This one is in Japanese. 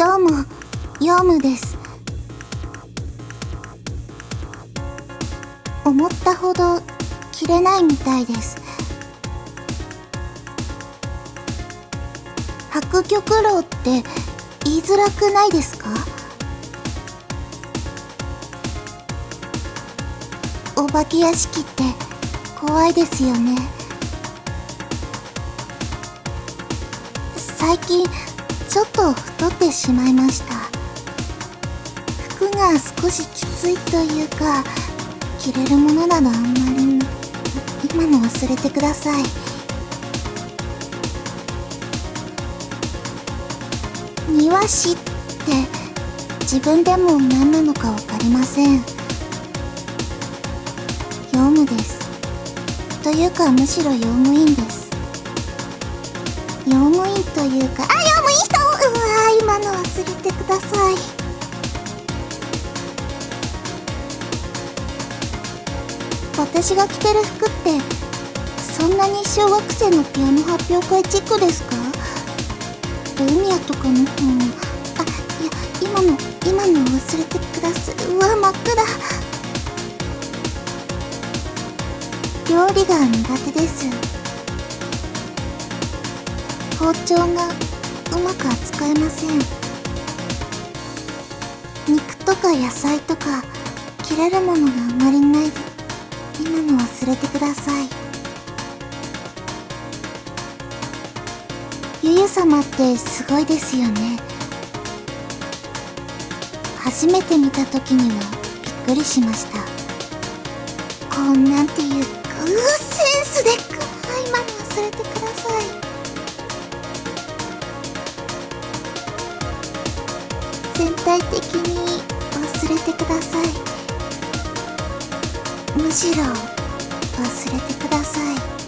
どうも、ヨウムです。思ったほど着れないみたいです。白玉楼って言いづらくないですか？お化け屋敷って怖いですよね。最近ちょっと太ってしまいました。服が少しきついというか、着れるものなどあんまり。今の忘れてください。庭師って自分でも何なのかわかりません。ヨウムです。というかむしろ用務員です。用務員というか、用務員人、今の忘れてください。私が着てる服ってそんなに小学生のピアノ発表会チックですか？ルミアとかの方の。いや、今の忘れてください。真っ暗。料理が苦手です。包丁がうまく扱えません。肉とか野菜とか切れるものがあまりない。今の忘れてください。ゆゆ様ってすごいですよね。初めて見た時にはびっくりしました。なんていうか、センスで今の忘れてください。全体的に忘れてください。むしろ忘れてください。